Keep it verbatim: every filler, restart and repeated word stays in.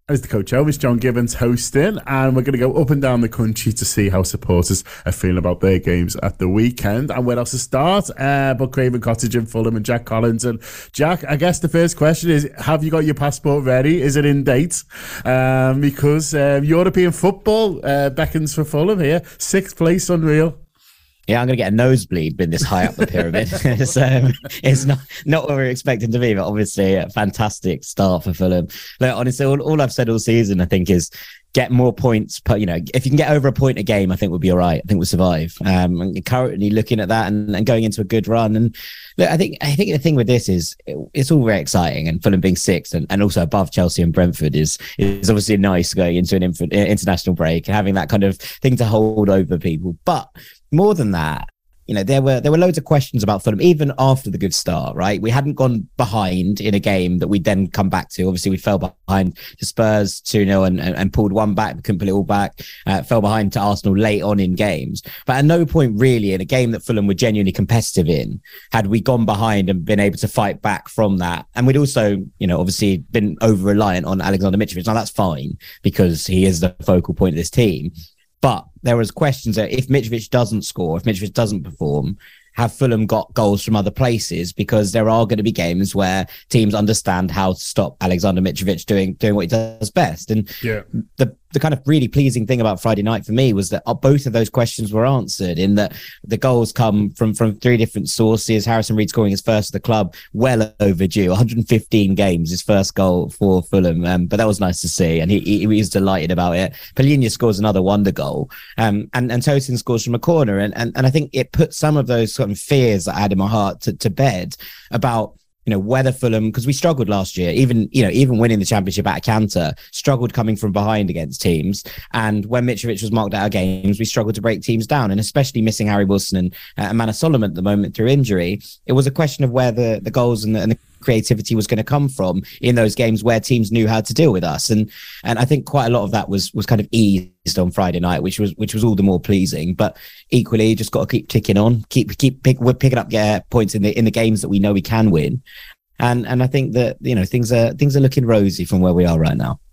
As the coach Elvis, John Gibbons hosting, and we're going to go up and down the country to see how supporters are feeling about their games at the weekend. And where else to start? Uh, but Craven Cottage in Fulham and Jack Collins. And Jack, I guess the first question is, have you got your passport ready? Is it in date? Um, because um, European football uh, beckons for Fulham here. Sixth place, unreal. Yeah, I'm going to get a nosebleed being this high up the pyramid. it's, um, it's not not what we're expecting to be, but obviously a fantastic start for Fulham. Look, honestly, all, all I've said all season, I think, is get more points. Per, you know, if you can get over a point a game, I think we'll be all right. I think we'll survive. Um, and currently looking at that and, and going into a good run. And look, I think I think the thing with this is it, it's all very exciting. And Fulham being sixth and, and also above Chelsea and Brentford is is obviously nice going into an inf- international break and having that kind of thing to hold over people. But more than that, you know, there were there were loads of questions about Fulham, even after the good start, right? We hadn't gone behind in a game that we'd then come back to. Obviously, we fell behind to Spurs two nil and, and, and pulled one back, couldn't pull it all back, uh, fell behind to Arsenal late on in games. But at no point really in a game that Fulham were genuinely competitive in, had we gone behind and been able to fight back from that. And we'd also, you know, obviously been over-reliant on Alexander Mitrovic. Now, that's fine because he is the focal point of this team. But there was questions that if Mitrovic doesn't score, if Mitrovic doesn't perform, have Fulham got goals from other places? Because there are going to be games where teams understand how to stop Alexander Mitrovic doing doing what he does best. And yeah. the the kind of really pleasing thing about Friday night for me was that both of those questions were answered, in that the goals come from from three different sources. Harrison Reed scoring his first of the club, well overdue, one hundred fifteen games, his first goal for Fulham. Um, but that was nice to see, and he, he, he was delighted about it. Palhinha scores another wonder goal, um, and and Tosin scores from a corner, and and and I think it put some of those sort of fears that I had in my heart to, to bed about, you know, whether Fulham, because we struggled last year, even, you know, even winning the championship at a canter, struggled coming from behind against teams. And when Mitrovic was marked out of games, we struggled to break teams down, and especially missing Harry Wilson and uh, Manor Solomon at the moment through injury. It was a question of where the, the goals and the, and the creativity was going to come from in those games where teams knew how to deal with us. And and I think quite a lot of that was was kind of eased on Friday night, which was which was all the more pleasing. But equally, you just got to keep ticking on, keep keep pick, we're picking up yeah, points in the in the games that we know we can win. And and I think that, you know, things are things are looking rosy from where we are right now.